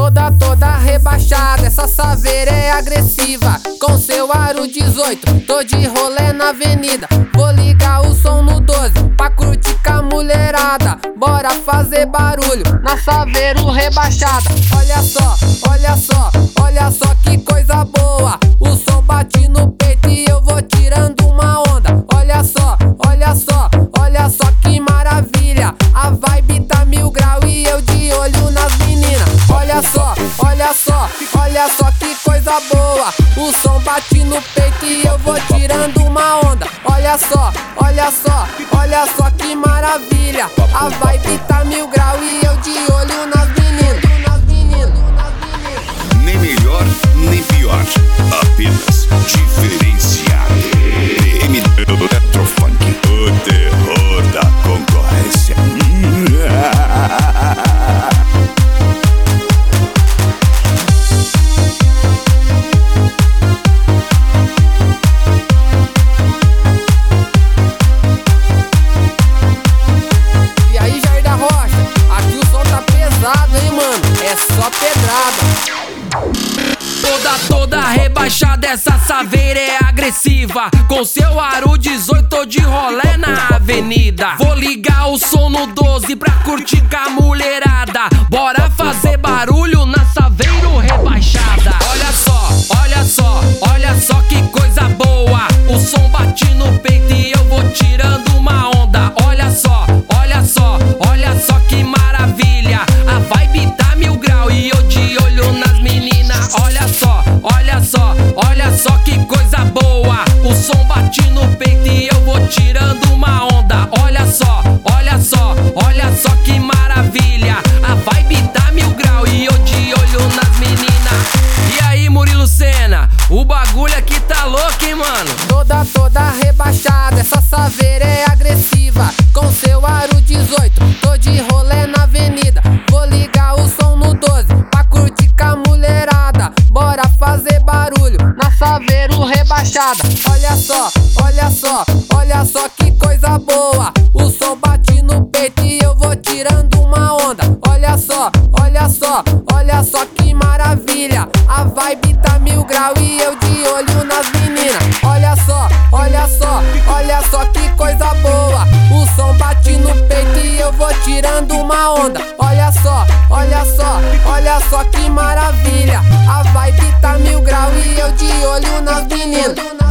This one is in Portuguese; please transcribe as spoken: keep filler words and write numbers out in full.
Toda, toda rebaixada, essa saveira é agressiva. Com seu aro dezoito, tô de rolê na avenida. Vou ligar o som no doze, pra curtir com a mulherada. Bora fazer barulho na saveiro rebaixada. Olha só, olha só, olha só que coisa boa. O som bate no peito e eu vou tirando uma onda. Olha só, olha só, olha só que maravilha. A vibe tá mil grau e eu de olho nas meninas. Olha só, olha só, olha só que coisa boa. O som bate no peito e eu vou tirando uma onda. Olha só, olha só, olha só que maravilha. A vibe tá mil grau e eu de olho nas meninas. Nem melhor, nem pior, apenas diferenciado. M Eletrofunk, o terror da concorrência. E aí, Jair da Rocha, aqui o som tá pesado, hein, mano? É só pedrada. Toda, toda rebaixada, essa saveira é agressiva. Com seu aro dezoito, tô de rolé na avenida. Vou ligar o som no doze pra curtir com a mulherada. Bora fazer barulho na saveiro rebaixada. Olha só, olha só, olha só que coisa boa. O som bate no peito e eu vou tirando uma onda. Olha só, olha só, olha só que maravilha. A vibe tá mil grau e eu de olho nas meninas. Olha só, olha só, olha só que coisa boa. O som bate no peito e eu vou tirando uma onda. Olha só, olha só, olha só que maravilha. A vibe tá mil grau e eu de olho nas meninas. E aí, Murilo Senna, o bagulho aqui tá louco, hein, mano? Toda, toda rebaixada, essa saveira é agressiva. Com seu aro dezoito, tô de rolê na avenida. Vou ligar o som no doze, pra curtir com a mulherada. Bora fazer barulho na saveiro rebaixada. Olha só, olha só, olha só que coisa boa. O som bate no peito e eu vou tirando uma onda. Olha só, olha só, olha só que maravilha. A vibe tá mil grau e eu de olho nas meninas. Olha só, olha só, olha só que coisa boa. O som bate no peito e eu vou tirando uma onda. Olha só, olha só, olha só que maravilha. A vibe tá mil grau e eu de olho nas meninas.